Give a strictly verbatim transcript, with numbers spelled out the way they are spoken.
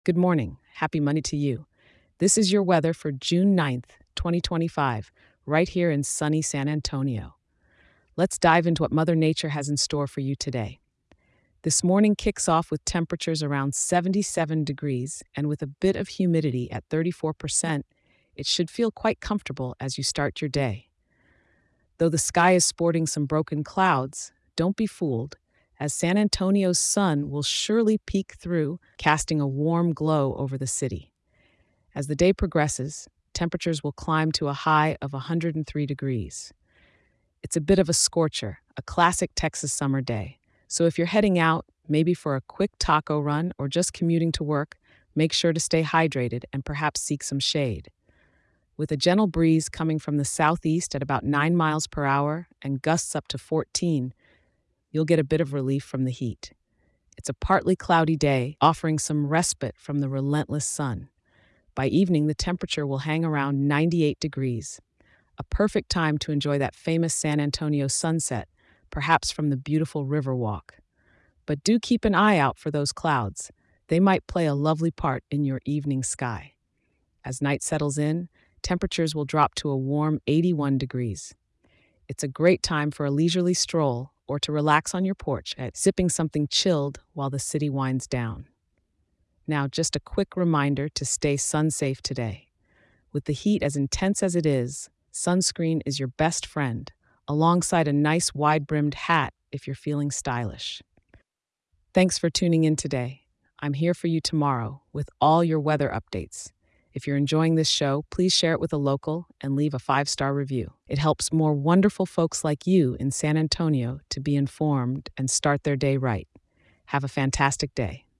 Good morning. Happy Monday to you. This is your weather for June ninth, twenty twenty-five, right here in sunny San Antonio. Let's dive into what Mother Nature has in store for you today. This morning kicks off with temperatures around seventy-seven degrees, and with a bit of humidity at thirty-four percent, it should feel quite comfortable as you start your day. Though the sky is sporting some broken clouds, don't be fooled, as San Antonio's sun will surely peek through, casting a warm glow over the city. As the day progresses, temperatures will climb to a high of one hundred three degrees. It's a bit of a scorcher, a classic Texas summer day. So if you're heading out, maybe for a quick taco run or just commuting to work, make sure to stay hydrated and perhaps seek some shade. With a gentle breeze coming from the southeast at about nine miles per hour and gusts up to fourteen, you'll get a bit of relief from the heat. It's a partly cloudy day, offering some respite from the relentless sun. By evening, the temperature will hang around ninety-eight degrees, a perfect time to enjoy that famous San Antonio sunset, perhaps from the beautiful Riverwalk. But do keep an eye out for those clouds. They might play a lovely part in your evening sky. As night settles in, temperatures will drop to a warm eighty-one degrees. It's a great time for a leisurely stroll or to relax on your porch at sipping something chilled while the city winds down. Now, just a quick reminder to stay sun-safe today. With the heat as intense as it is, sunscreen is your best friend, alongside a nice wide-brimmed hat if you're feeling stylish. Thanks for tuning in today. I'm here for you tomorrow with all your weather updates. If you're enjoying this show, please share it with a local and leave a five-star review. It helps more wonderful folks like you in San Antonio to be informed and start their day right. Have a fantastic day.